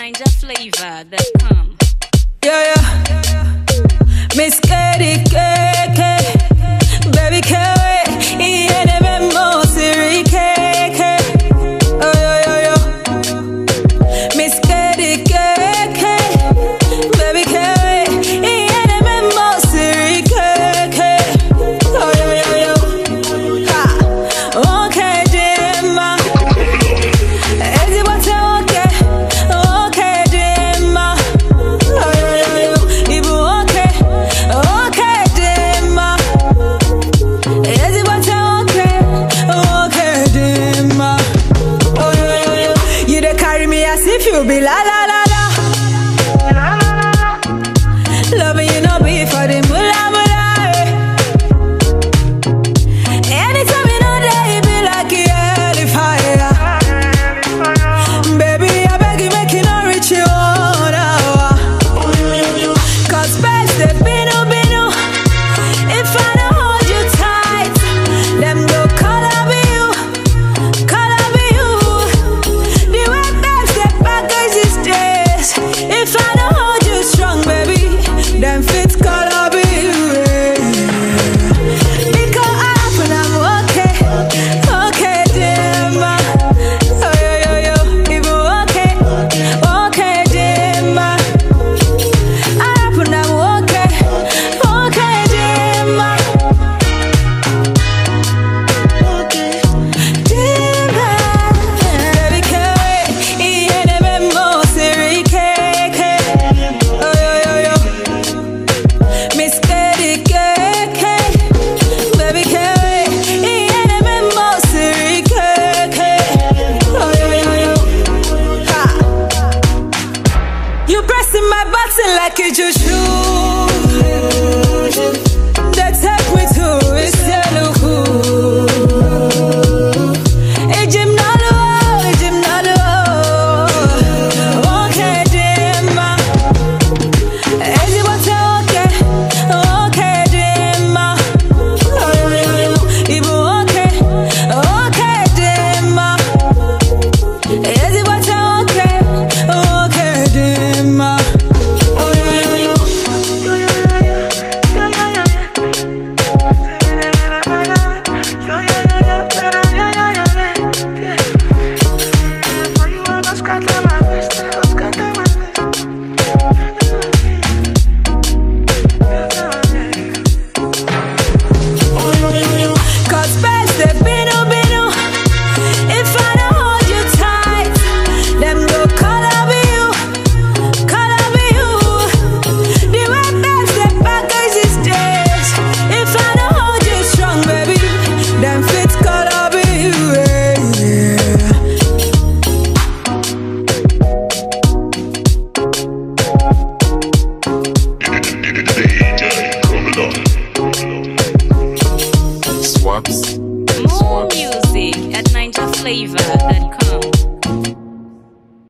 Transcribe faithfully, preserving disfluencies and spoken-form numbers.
Ninja flavor that come. Yeah, yeah. Miss Katie K K, baby K, yeah, never more Siri K K. Oh yo yo yo. Miss Katie K K, baby K, yeah, never more Siri K K. Oh yo yo yo. Ha. Okay, Jemma. Is it what you okay? Okay, Jemma. Oh yo yo yo. Ibu okay. Okay, Jemma. Is it what you okay? Okay, Jemma. Oh yo yo yo. You dey carry me as if you be la la.